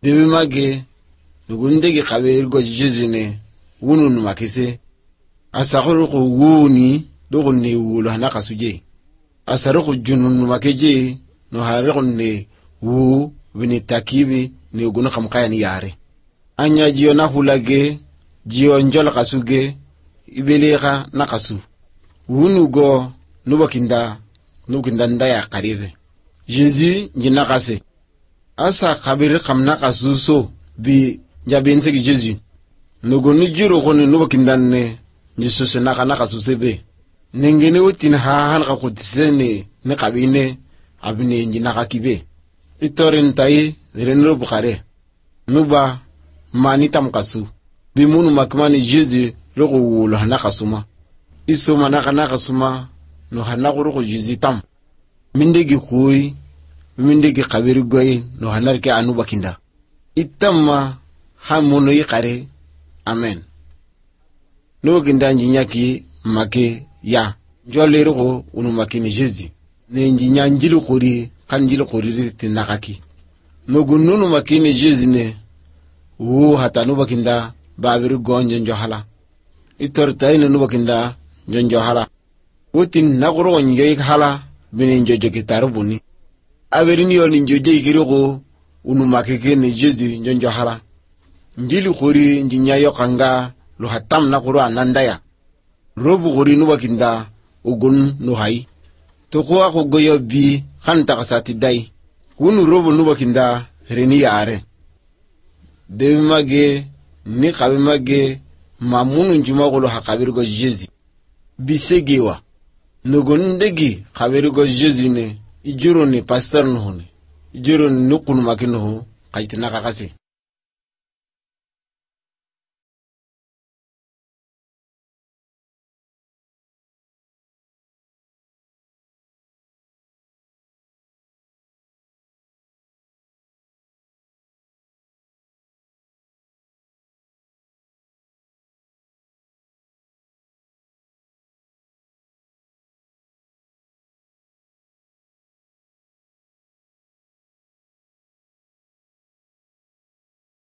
Debi mage nugundegi kabir go Jésus ne wunu numakise asakuru ko wuni dogo ne wulu hanaka suje asaru ko junun numakeje no hare ne wu bini takibi ne gunu kamkaya ni yare anya jiyo na hulage jiyo njol kasuge ibeleka nakasu wunu go nubakinda ndaya karibe Jésus njinakase asa kabir kamna kasuso bi njabinse ki Jésus nugunu jiro kone nubakindanne njisusu naka susebe nengene utin halka kutisene ne kabine abine njinaka kibe itorin tai renro bukare nuba manitam kasu bimunu makmani Jésus loko wulo hanaka suma isoma naka suma no hanaka roko Jésus tam mindegi kuy mindegi kabiri goy no hanarke anuba kinda itamma hamuno yikare amen no kinda njinyaki make ya njolero ko unu makini Jésus ne njinya njilu kuri kan njilu kuri tinakaki no gununu makini Jésus ne wu hatanu bakinda babiri gonjo njohala itortai no bakinda njonjo hala utin nagro nyoy hala bini njojo kitarubuni aberini yoni njojo ikiriko unu makike ne Jésus njonjo hala njili kuri njinya yokanga lo hatam na kuru anandaya robu kuri nubakinda ugun nuhai toko ako goyo bi khanta kasati dai unu robu nubakinda reni yare debi mage ni kabi mage mamunu njuma kulu hakabirgo Jésus bisegewa nugundegi kabirgo Jésus ne ijuro ni pastor nuhune ijuro ni nukunu makinu kajitina kakase